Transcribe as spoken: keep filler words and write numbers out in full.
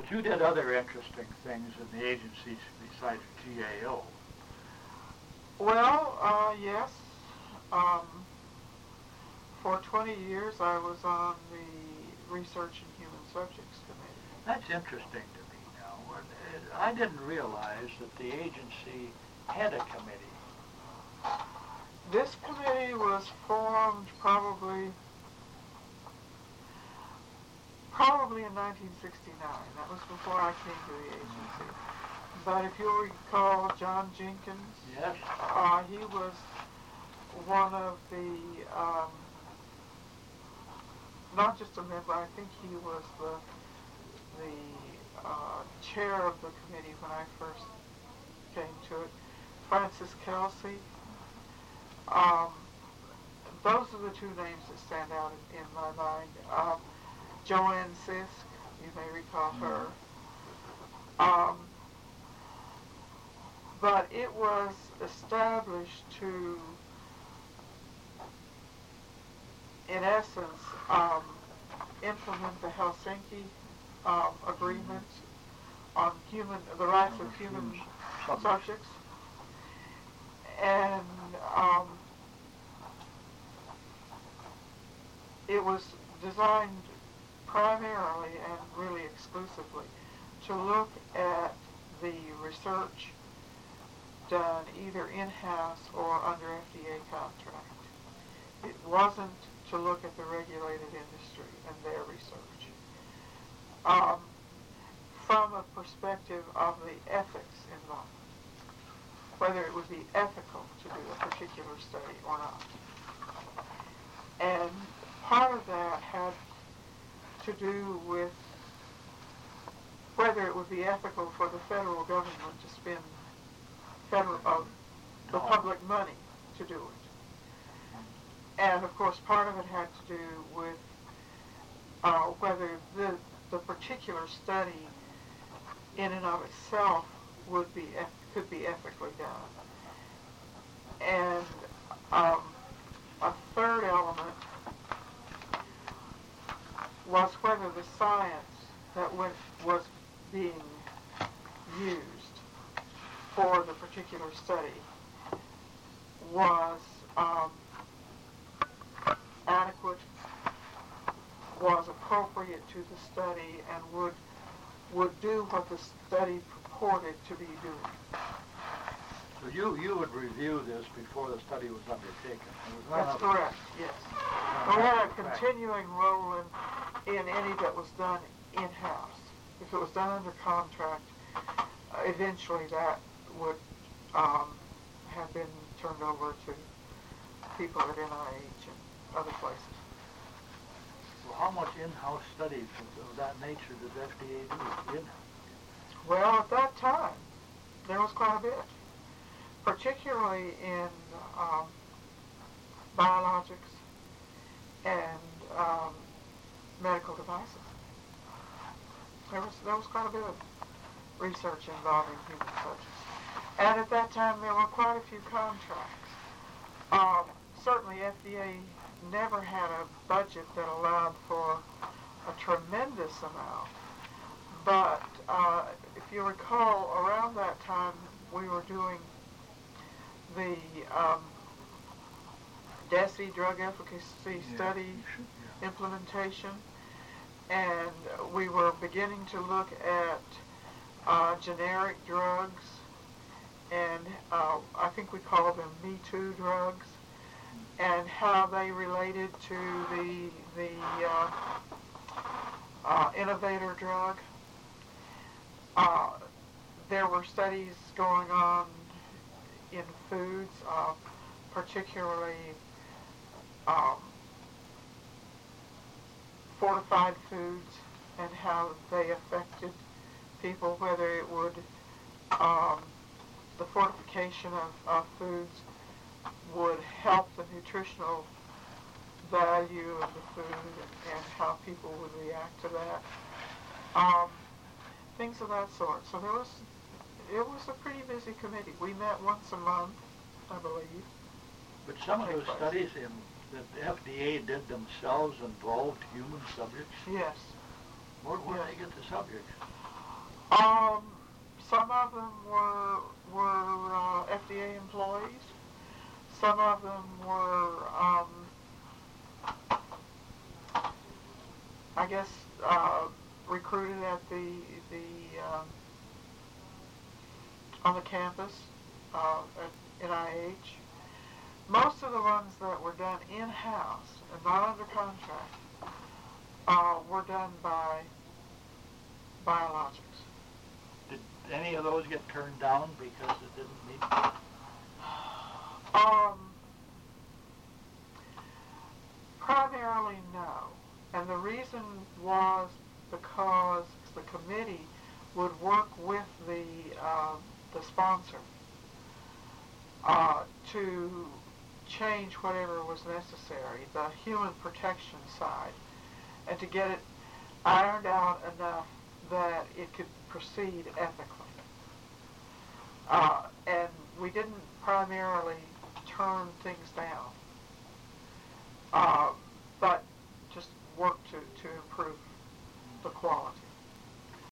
But you did other interesting things in the agency besides G A O. Well, uh, yes. Um, for twenty years I was on the Research and Human Subjects Committee. That's interesting to me now. I didn't realize that the agency had a committee. This committee was formed probably probably in nineteen sixty-nine. That was before I came to the agency. But if you'll recall John Jenkins, yes, uh, he was one of the, um, not just a member, I think he was the, the uh, chair of the committee when I first came to it. Francis Kelsey. Um, those are the two names that stand out in, in my mind. Um, Joanne Sisk, you may recall her. Um, but it was established to, in essence, um, implement the Helsinki um, Agreement on human, the rights of human subjects. And um, it was designed primarily and really exclusively to look at the research done either in-house or under F D A contract. It wasn't to look at the regulated industry and their research. Um, from a perspective of the ethics involved, whether it would be ethical to do a particular study or not. And part of that had to do with whether it would be ethical for the federal government to spend federal of the public money to do it. And of course part of it had to do with uh, whether the, the particular study in and of itself would be could be ethically done. And um, a third element was whether the science that went, was being used for the particular study was um, adequate, was appropriate to the study, and would would do what the study purported to be doing. So you, you would review this before the study was undertaken? Was That's correct, yes. We had a continuing role in, in any that was done in-house. If it was done under contract, uh, eventually that would um, have been turned over to people at N I H and other places. Well, how much in-house studies of that nature does F D A do in-house? Well, at that time, there was quite a bit, particularly in um, biologics and um, medical devices. There was, there was quite a bit of research involving human subjects. And at that time, there were quite a few contracts. Um, certainly, F D A never had a budget that allowed for a tremendous amount. But uh, if you recall, around that time, we were doing the um, DESE drug efficacy Yeah. study Yeah. implementation, and we were beginning to look at uh, generic drugs, and uh, I think we called them Me Too drugs, and how they related to the the uh, uh, innovator drug. Uh, there were studies going on in foods, uh, particularly um, fortified foods, and how they affected people, whether it would, um, the fortification of, of foods would help the nutritional value of the food, and, and how people would react to that. Um, things of that sort. So there was, it was a pretty busy committee. We met once a month, I believe. But some of those studies in, that the F D A did themselves involved human subjects? Yes. Where, where yes. did they get the subjects? Um, some of them were were uh, F D A employees. Some of them were, um, I guess, uh, recruited at the the um, on the campus uh, at N I H. Most of the ones that were done in-house and not under contract uh, were done by Biologics. Did any of those get turned down because it didn't meet? Um, primarily no. And the reason was because the committee would work with the uh, the sponsor uh, to change whatever was necessary, the human protection side, and to get it ironed out enough that it could proceed ethically. Uh, and we didn't primarily turn things down, uh, but just work to, to improve the quality.